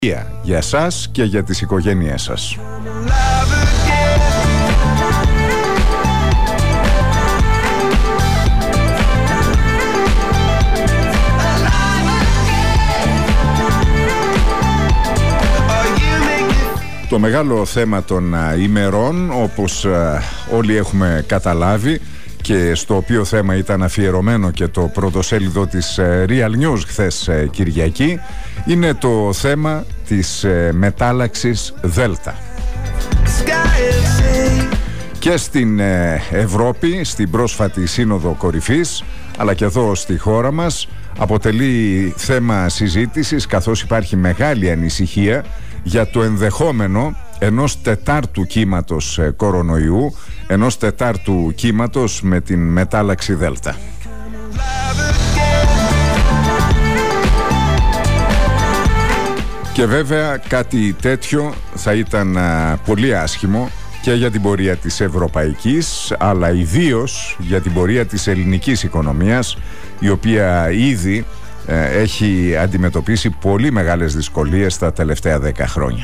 για εσάς και για τις οικογένειές σας. Το μεγάλο θέμα των ημερών, όπως όλοι έχουμε καταλάβει, και στο οποίο θέμα ήταν αφιερωμένο και το πρωτοσέλιδο της Real News χθες Κυριακή, είναι το θέμα της μετάλλαξης Δέλτα. Και στην Ευρώπη, στην πρόσφατη Σύνοδο Κορυφής, αλλά και εδώ στη χώρα μας, αποτελεί θέμα συζήτησης, καθώς υπάρχει μεγάλη ανησυχία για το ενδεχόμενο ενός τετάρτου κύματος κορονοϊού, ενός τετάρτου κύματος με την μετάλλαξη Δέλτα. Και βέβαια κάτι τέτοιο θα ήταν πολύ άσχημο και για την πορεία της ευρωπαϊκής, αλλά ιδίως για την πορεία της ελληνικής οικονομίας, η οποία ήδη έχει αντιμετωπίσει πολύ μεγάλες δυσκολίες τα τελευταία 10 χρόνια.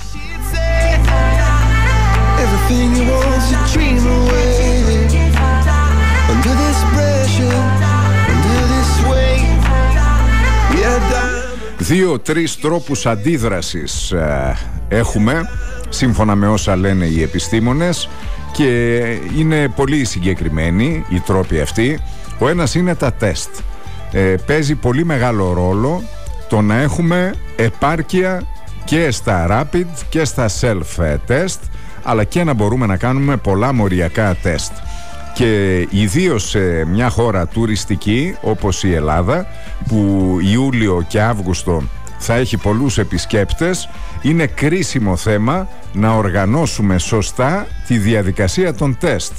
Δύο-τρεις τρόπους αντίδρασης έχουμε, σύμφωνα με όσα λένε οι επιστήμονες, και είναι πολύ συγκεκριμένοι οι τρόποι αυτοί. Ο ένας είναι τα τεστ. Παίζει πολύ μεγάλο ρόλο το να έχουμε επάρκεια και στα rapid και στα self-test, αλλά και να μπορούμε να κάνουμε πολλά μοριακά τεστ. Και ιδίως σε μια χώρα τουριστική όπως η Ελλάδα, που Ιούλιο και Αύγουστο θα έχει πολλούς επισκέπτες, είναι κρίσιμο θέμα να οργανώσουμε σωστά τη διαδικασία των τεστ.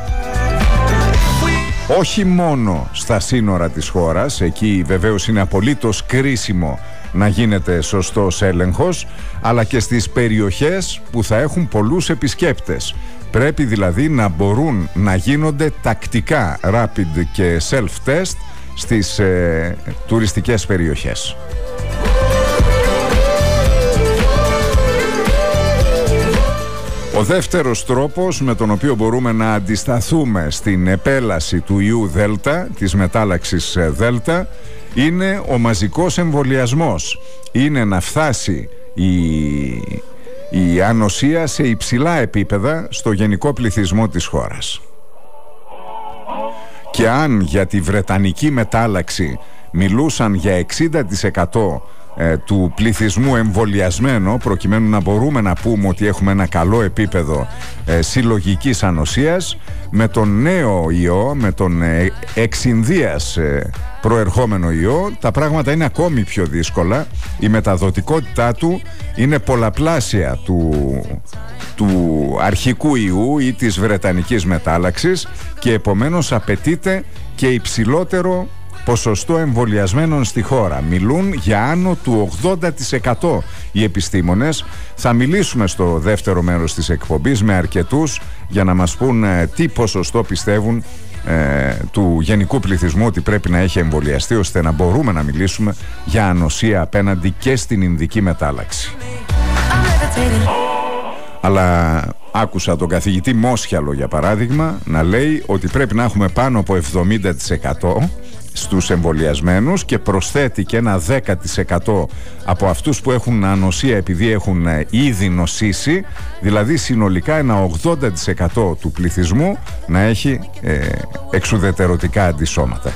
Όχι μόνο στα σύνορα της χώρας, εκεί βεβαίως είναι απολύτως κρίσιμο να γίνεται σωστός έλεγχος, αλλά και στις περιοχές που θα έχουν πολλούς επισκέπτες. Πρέπει δηλαδή να μπορούν να γίνονται τακτικά rapid και self-test στις τουριστικές περιοχές. Ο δεύτερος τρόπος με τον οποίο μπορούμε να αντισταθούμε στην επέλαση του ιού Δέλτα, της μετάλλαξης Δέλτα, είναι ο μαζικός εμβολιασμός. Είναι να φτάσει η ανοσία σε υψηλά επίπεδα στο γενικό πληθυσμό της χώρας. Και αν για τη βρετανική μετάλλαξη μιλούσαν για 60% του πληθυσμού εμβολιασμένο, προκειμένου να μπορούμε να πούμε ότι έχουμε ένα καλό επίπεδο συλλογικής ανοσίας, με τον νέο ιό, με τον εξ Ινδίας προερχόμενο ιό, τα πράγματα είναι ακόμη πιο δύσκολα. Η μεταδοτικότητά του είναι πολλαπλάσια του αρχικού ιού ή της βρετανικής μετάλλαξης, και επομένως απαιτείται και υψηλότερο ποσοστό εμβολιασμένων στη χώρα. Μιλούν για άνω του 80% οι επιστήμονες. Θα μιλήσουμε στο δεύτερο μέρος της εκπομπής με αρκετούς για να μας πούν τι ποσοστό πιστεύουν του γενικού πληθυσμού ότι πρέπει να έχει εμβολιαστεί, ώστε να μπορούμε να μιλήσουμε για ανοσία απέναντι και στην Ινδική μετάλλαξη. Αλλά άκουσα τον καθηγητή Μόσχιαλο, για παράδειγμα, να λέει ότι πρέπει να έχουμε πάνω από 70% στους εμβολιασμένους, και προσθέτει και ένα 10% από αυτούς που έχουν ανοσία επειδή έχουν ήδη νοσήσει, δηλαδή συνολικά ένα 80% του πληθυσμού να έχει εξουδετερωτικά αντισώματα.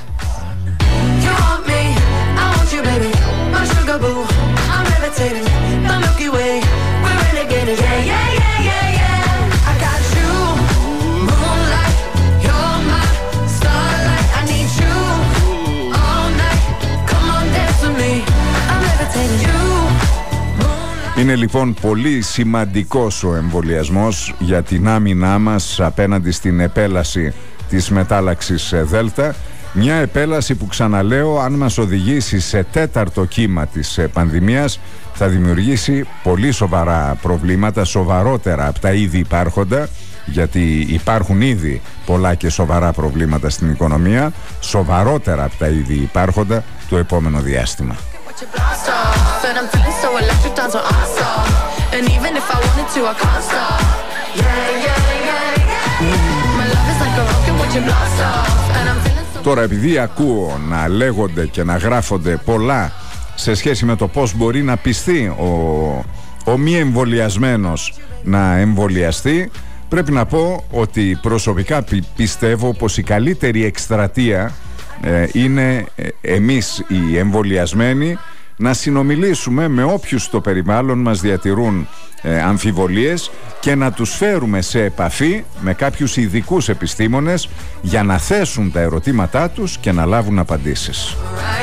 Είναι λοιπόν πολύ σημαντικός ο εμβολιασμός για την άμυνά μας απέναντι στην επέλαση της μετάλλαξης Δέλτα. Μια επέλαση που, ξαναλέω, αν μας οδηγήσει σε τέταρτο κύμα της πανδημίας, θα δημιουργήσει πολύ σοβαρά προβλήματα, σοβαρότερα από τα ήδη υπάρχοντα, γιατί υπάρχουν ήδη πολλά και σοβαρά προβλήματα στην οικονομία, σοβαρότερα από τα ήδη υπάρχοντα το επόμενο διάστημα. and I'm feeling so electric, down so awesome. And even if I wanted to, I can't stop. Yeah, yeah, yeah. My love is like a rocket when you blast off, and I'm feeling so. Τώρα, επειδή ακούω να λέγονται και να γράφονται πολλά σε σχέση με το πώς μπορεί να πιστεί ο μη εμβολιασμένος να εμβολιαστεί, πρέπει να πω ότι προσωπικά πιστεύω πως η καλύτερη εκστρατεία είναι εμείς οι εμβολιασμένοι να συνομιλήσουμε με όποιους στο περιβάλλον μας διατηρούν αμφιβολίες και να τους φέρουμε σε επαφή με κάποιους ειδικούς επιστήμονες για να θέσουν τα ερωτήματά τους και να λάβουν απαντήσεις.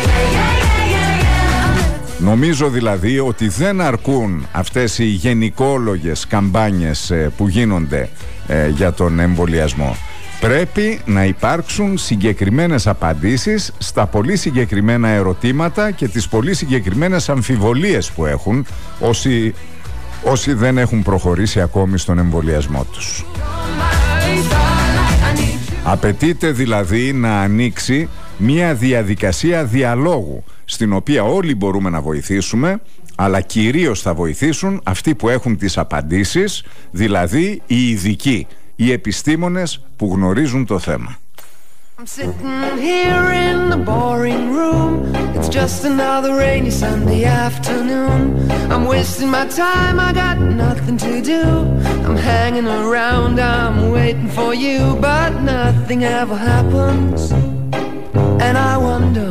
Νομίζω δηλαδή ότι δεν αρκούν αυτές οι γενικόλογες καμπάνιες που γίνονται για τον εμβολιασμό. Πρέπει να υπάρξουν συγκεκριμένες απαντήσεις στα πολύ συγκεκριμένα ερωτήματα και τις πολύ συγκεκριμένες αμφιβολίες που έχουν όσοι δεν έχουν προχωρήσει ακόμη στον εμβολιασμό τους. Απαιτείται δηλαδή να ανοίξει μια διαδικασία διαλόγου στην οποία όλοι μπορούμε να βοηθήσουμε, αλλά κυρίως θα βοηθήσουν αυτοί που έχουν τις απαντήσεις, δηλαδή οι ειδικοί, οι επιστήμονες που γνωρίζουν το θέμα. I'm sitting here in the boring room. It's just another rainy Sunday afternoon. I'm wasting my time, I got nothing to do. I'm hanging around, I'm waiting for you, but nothing ever happens. And I wonder.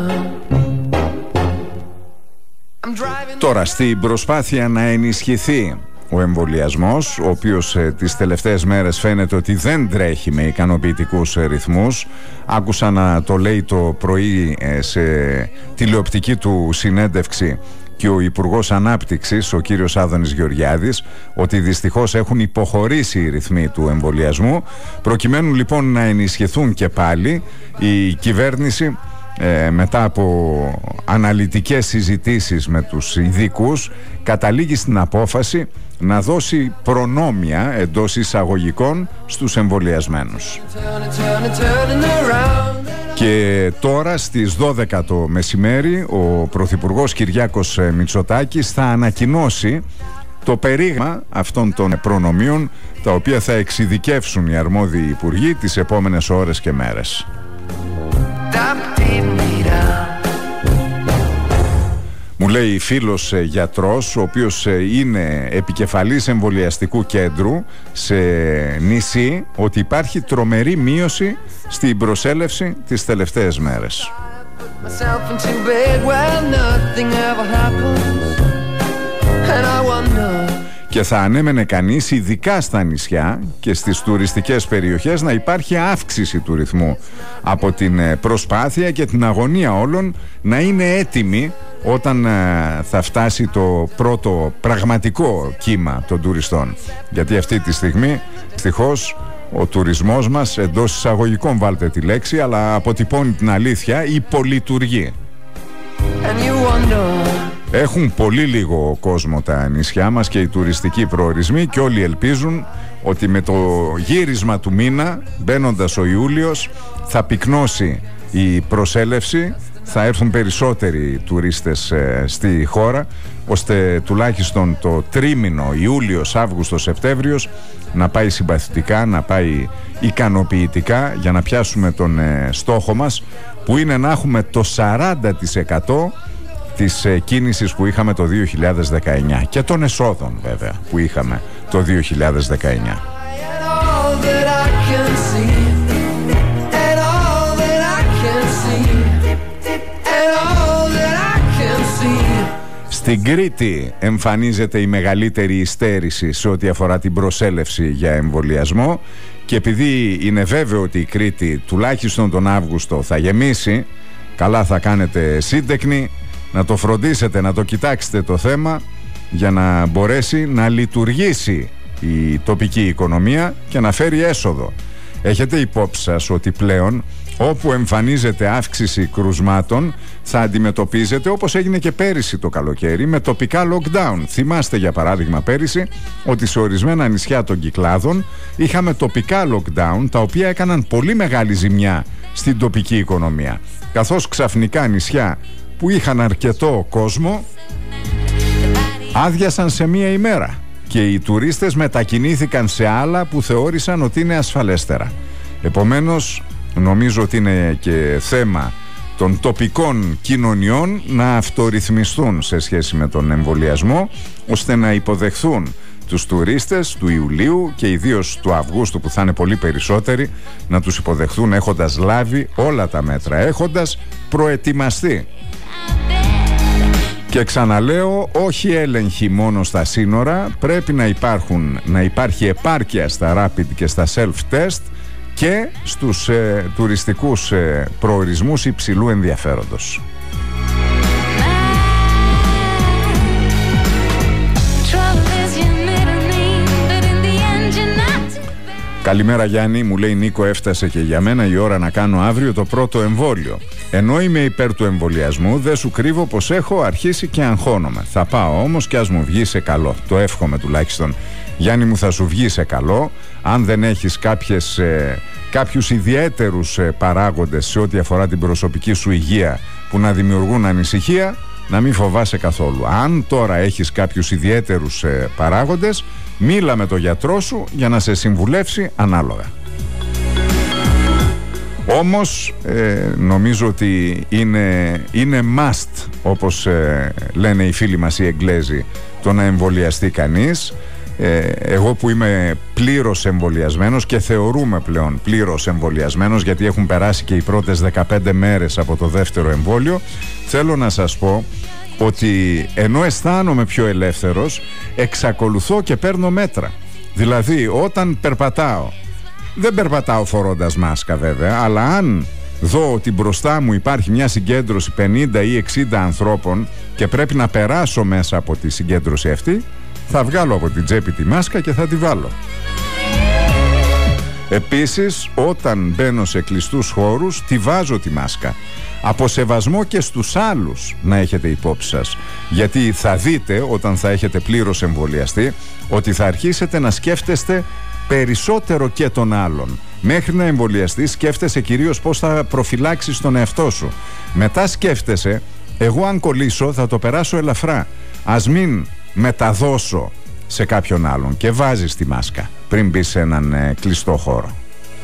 I'm driving. Τώρα, στην προσπάθεια να ενισχυθεί ο εμβολιασμός, ο οποίος τις τελευταίες μέρες φαίνεται ότι δεν τρέχει με ικανοποιητικούς ρυθμούς. Άκουσα να το λέει το πρωί σε τηλεοπτική του συνέντευξη και ο Υπουργός Ανάπτυξης, ο κύριος Άδωνης Γεωργιάδης, ότι δυστυχώς έχουν υποχωρήσει οι ρυθμοί του εμβολιασμού. Προκειμένου λοιπόν να ενισχυθούν και πάλι, η κυβέρνηση μετά από αναλυτικές συζητήσεις με τους ειδικούς καταλήγει στην απόφαση να δώσει προνόμια εντός εισαγωγικών στους εμβολιασμένους. Και τώρα στις 12 το μεσημέρι ο Πρωθυπουργός Κυριάκος Μητσοτάκης θα ανακοινώσει το περίγραμμα αυτών των προνομίων, τα οποία θα εξειδικεύσουν οι αρμόδιοι υπουργοί τις επόμενες ώρες και μέρες. Μου λέει φίλος γιατρός, ο οποίος είναι επικεφαλής εμβολιαστικού κέντρου σε νησί, ότι υπάρχει τρομερή μείωση στην προσέλευση τις τελευταίες μέρες. Και θα ανέμενε κανείς, ειδικά στα νησιά και στις τουριστικές περιοχές, να υπάρχει αύξηση του ρυθμού από την προσπάθεια και την αγωνία όλων να είναι έτοιμοι όταν θα φτάσει το πρώτο πραγματικό κύμα των τουριστών. Γιατί αυτή τη στιγμή, δυστυχώς, ο τουρισμός μας, εντός εισαγωγικών βάλτε τη λέξη, αλλά αποτυπώνει την αλήθεια, υπολειτουργεί. Έχουν πολύ λίγο κόσμο τα νησιά μας και οι τουριστικοί προορισμοί, και όλοι ελπίζουν ότι με το γύρισμα του μήνα, μπαίνοντας ο Ιούλιος, θα πυκνώσει η προσέλευση, θα έρθουν περισσότεροι τουρίστες στη χώρα, ώστε τουλάχιστον το τρίμηνο Ιούλιος, Αύγουστος, Σεπτέμβριος να πάει συμπαθητικά, να πάει ικανοποιητικά, για να πιάσουμε τον στόχο μας, που είναι να έχουμε το 40% της κίνησης που είχαμε το 2019 και των εσόδων βέβαια που είχαμε το 2019. Στην Κρήτη εμφανίζεται η μεγαλύτερη υστέρηση σε ό,τι αφορά την προσέλευση για εμβολιασμό, και επειδή είναι βέβαιο ότι η Κρήτη τουλάχιστον τον Αύγουστο θα γεμίσει, καλά θα κάνετε σύντεκνοι να το φροντίσετε, να το κοιτάξετε το θέμα, για να μπορέσει να λειτουργήσει η τοπική οικονομία και να φέρει έσοδο. Έχετε υπόψη σας ότι πλέον όπου εμφανίζεται αύξηση κρουσμάτων θα αντιμετωπίζεται, όπως έγινε και πέρυσι το καλοκαίρι, με τοπικά lockdown. Θυμάστε για παράδειγμα πέρυσι ότι σε ορισμένα νησιά των Κυκλάδων είχαμε τοπικά lockdown, τα οποία έκαναν πολύ μεγάλη ζημιά στην τοπική οικονομία, καθώς ξαφνικά νησιά που είχαν αρκετό κόσμο άδειασαν σε μία ημέρα και οι τουρίστες μετακινήθηκαν σε άλλα που θεώρησαν ότι είναι ασφαλέστερα. Επομένως, νομίζω ότι είναι και θέμα των τοπικών κοινωνιών να αυτορυθμιστούν σε σχέση με τον εμβολιασμό, ώστε να υποδεχθούν τους τουρίστες του Ιουλίου και ιδίως του Αυγούστου, που θα είναι πολύ περισσότεροι, να τους υποδεχθούν έχοντας λάβει όλα τα μέτρα, έχοντας προετοιμαστεί. Και ξαναλέω, όχι έλεγχοι μόνο στα σύνορα, πρέπει να υπάρχει επάρκεια στα rapid και στα self-test και στους τουριστικούς προορισμούς υψηλού ενδιαφέροντος. Καλημέρα Γιάννη, μου λέει Νίκο, έφτασε και για μένα η ώρα να κάνω αύριο το πρώτο εμβόλιο. Ενώ είμαι υπέρ του εμβολιασμού, δεν σου κρύβω πως έχω αρχίσει και αγχώνομαι. Θα πάω όμως και ας μου βγει σε καλό. Το εύχομαι τουλάχιστον. Γιάννη μου, θα σου βγει σε καλό. Αν δεν έχεις κάποιους ιδιαίτερους παράγοντες σε ό,τι αφορά την προσωπική σου υγεία που να δημιουργούν ανησυχία, να μην φοβάσαι καθόλου. Αν τώρα έχεις κάποιους ιδιαίτερους παράγοντες, μίλα με τον γιατρό σου για να σε συμβουλεύσει ανάλογα. Όμως νομίζω ότι είναι must, όπως λένε οι φίλοι μας οι Εγγλέζοι, το να εμβολιαστεί κανείς. Εγώ που είμαι πλήρως εμβολιασμένος και θεωρούμε πλέον πλήρως εμβολιασμένος, γιατί έχουν περάσει και οι πρώτες 15 μέρες από το δεύτερο εμβόλιο, θέλω να σας πω ότι ενώ αισθάνομαι πιο ελεύθερος, εξακολουθώ και παίρνω μέτρα. Δηλαδή όταν περπατάω, δεν περπατάω φορώντας μάσκα βέβαια, αλλά αν δω ότι μπροστά μου υπάρχει μια συγκέντρωση 50 ή 60 ανθρώπων και πρέπει να περάσω μέσα από τη συγκέντρωση αυτή, θα βγάλω από την τσέπη τη μάσκα και θα τη βάλω. Επίσης, όταν μπαίνω σε κλειστούς χώρους, τη βάζω τη μάσκα. Από σεβασμό και στους άλλους, να έχετε υπόψη σας. Γιατί θα δείτε, όταν θα έχετε πλήρως εμβολιαστεί, ότι θα αρχίσετε να σκέφτεστε περισσότερο και τον άλλον. Μέχρι να εμβολιαστείς, σκέφτεσαι κυρίως πώς θα προφυλάξεις τον εαυτό σου. Μετά σκέφτεσαι, εγώ αν κολλήσω θα το περάσω ελαφρά. Ας μην μεταδώσω σε κάποιον άλλον, και βάζεις τη μάσκα πριν μπεις σε έναν κλειστό χώρο.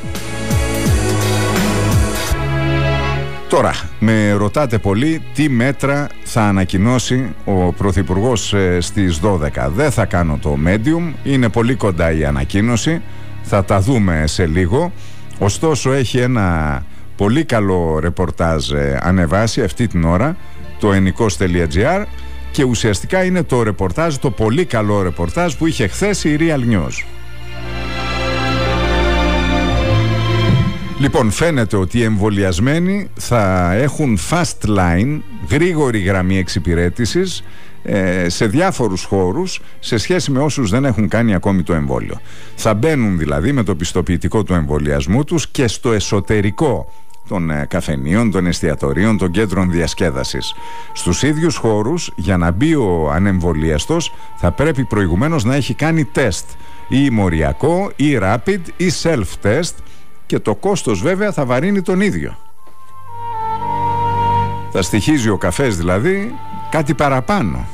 Τώρα, με ρωτάτε πολύ τι μέτρα θα ανακοινώσει ο Πρωθυπουργός στις 12. Δεν θα κάνω το medium, είναι πολύ κοντά η ανακοίνωση, θα τα δούμε σε λίγο. Ωστόσο έχει ένα πολύ καλό ρεπορτάζ ανεβάσει αυτή την ώρα, το ennikos.gr, και ουσιαστικά είναι το ρεπορτάζ, το πολύ καλό ρεπορτάζ που είχε χθες η Real News. Λοιπόν, φαίνεται ότι οι εμβολιασμένοι θα έχουν fast line, γρήγορη γραμμή εξυπηρέτησης σε διάφορους χώρους σε σχέση με όσους δεν έχουν κάνει ακόμη το εμβόλιο. Θα μπαίνουν δηλαδή με το πιστοποιητικό του εμβολιασμού τους και στο εσωτερικό των καφενείων, των εστιατορίων, των κέντρων διασκέδασης. Στους ίδιους χώρους, για να μπει ο ανεμβολίαστος, θα πρέπει προηγουμένως να έχει κάνει τεστ, ή μοριακό, ή rapid, ή self-test, και το κόστος βέβαια θα βαρύνει τον ίδιο. Θα στοιχίζει ο καφές δηλαδή κάτι παραπάνω.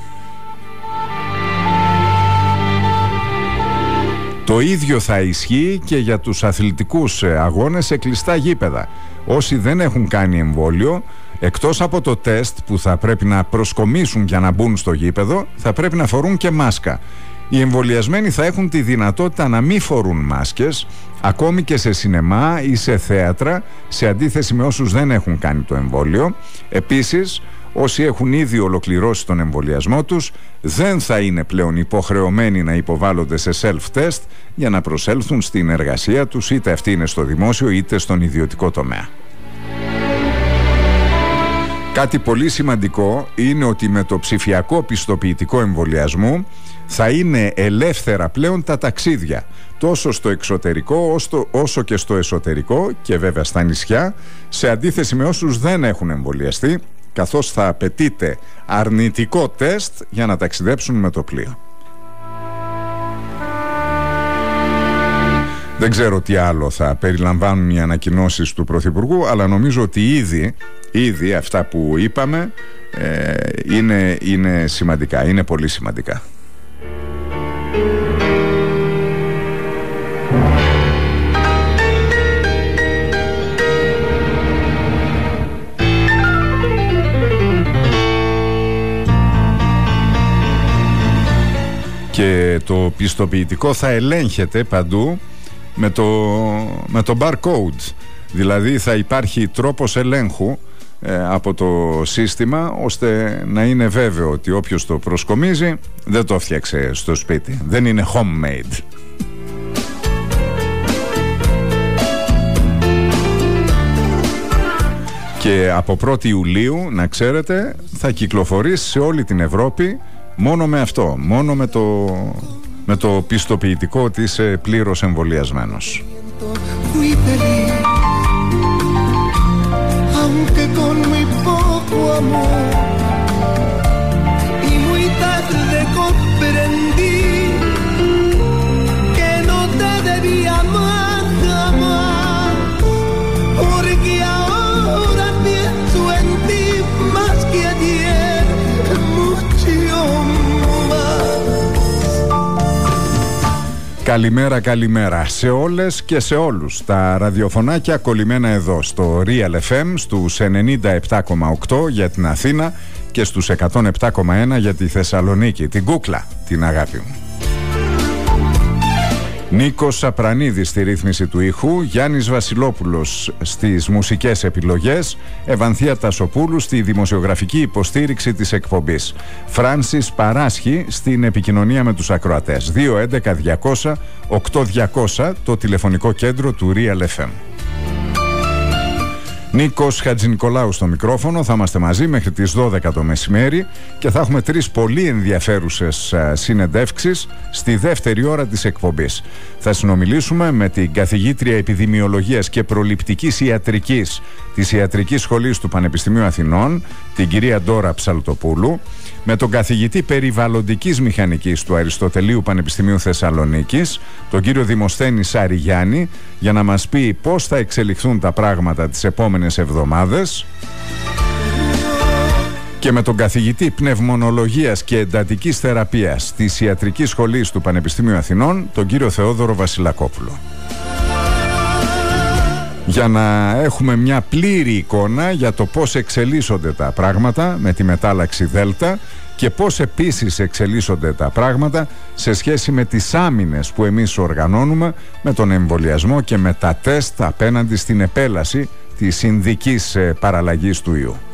Το ίδιο θα ισχύει και για τους αθλητικούς αγώνες σε κλειστά γήπεδα. Όσοι δεν έχουν κάνει εμβόλιο, εκτός από το τεστ που θα πρέπει να προσκομίσουν για να μπουν στο γήπεδο, θα πρέπει να φορούν και μάσκα. Οι εμβολιασμένοι θα έχουν τη δυνατότητα να μην φορούν μάσκες, ακόμη και σε σινεμά ή σε θέατρα, σε αντίθεση με όσους δεν έχουν κάνει το εμβόλιο. Επίσης, όσοι έχουν ήδη ολοκληρώσει τον εμβολιασμό τους, δεν θα είναι πλέον υποχρεωμένοι να υποβάλλονται σε self-test για να προσέλθουν στην εργασία τους, είτε αυτή είναι στο δημόσιο είτε στον ιδιωτικό τομέα. Κάτι πολύ σημαντικό είναι ότι με το ψηφιακό πιστοποιητικό εμβολιασμού θα είναι ελεύθερα πλέον τα ταξίδια, τόσο στο εξωτερικό όσο και στο εσωτερικό, και βέβαια στα νησιά, σε αντίθεση με όσους δεν έχουν εμβολιαστεί, καθώς θα απαιτείται αρνητικό τεστ για να ταξιδέψουν με το πλοίο. Δεν ξέρω τι άλλο θα περιλαμβάνουν οι ανακοινώσεις του Πρωθυπουργού, αλλά νομίζω ότι ήδη αυτά που είπαμε είναι σημαντικά, είναι πολύ σημαντικά. Και το πιστοποιητικό θα ελέγχεται παντού με το barcode. Δηλαδή θα υπάρχει τρόπος ελέγχου από το σύστημα, ώστε να είναι βέβαιο ότι όποιος το προσκομίζει δεν το φτιάξε στο σπίτι, δεν είναι homemade. Και από 1η Ιουλίου, να ξέρετε, θα κυκλοφορήσει σε όλη την Ευρώπη μόνο με αυτό, μόνο με το πιστοποιητικό ότι είσαι πλήρως εμβολιασμένος. Καλημέρα, καλημέρα σε όλες και σε όλους. Τα ραδιοφωνάκια κολλημένα εδώ στο Real FM στους 97,8 για την Αθήνα και στους 107,1 για τη Θεσσαλονίκη. Την κούκλα, την αγάπη μου. Νίκος Σαπρανίδης στη ρύθμιση του ήχου, Γιάννης Βασιλόπουλος στις μουσικές επιλογές, Ευανθία Τασοπούλου στη δημοσιογραφική υποστήριξη της εκπομπής, Φράνσις Παράσχη στην επικοινωνία με τους ακροατές. 211-200-8200 το τηλεφωνικό κέντρο του Real FM. Νίκος Χατζηνικολάου στο μικρόφωνο. Θα είμαστε μαζί μέχρι τις 12 το μεσημέρι και θα έχουμε 3 πολύ ενδιαφέρουσες συνεντεύξεις στη δεύτερη ώρα της εκπομπής. Θα συνομιλήσουμε με την καθηγήτρια επιδημιολογίας και προληπτικής ιατρικής της Ιατρικής Σχολής του Πανεπιστημίου Αθηνών, την κυρία Ντόρα Ψαλτοπούλου, με τον καθηγητή περιβαλλοντικής μηχανικής του Αριστοτελείου Πανεπιστημίου Θεσσαλονίκης, τον κύριο Δημοσθένη Σαριγιάννη, για να μας πει πώς θα εξελιχθούν τα πράγματα τις επόμενες εβδομάδες, και με τον καθηγητή πνευμονολογίας και εντατικής θεραπείας της Ιατρικής Σχολής του Πανεπιστημίου Αθηνών, τον κύριο Θεόδωρο Βασιλακόπουλο, για να έχουμε μια πλήρη εικόνα για το πώς εξελίσσονται τα πράγματα με τη μετάλλαξη Δέλτα και πώς επίσης εξελίσσονται τα πράγματα σε σχέση με τις άμυνες που εμείς οργανώνουμε με τον εμβολιασμό και με τα τεστ απέναντι στην επέλαση της Ινδικής παραλλαγής του ιού.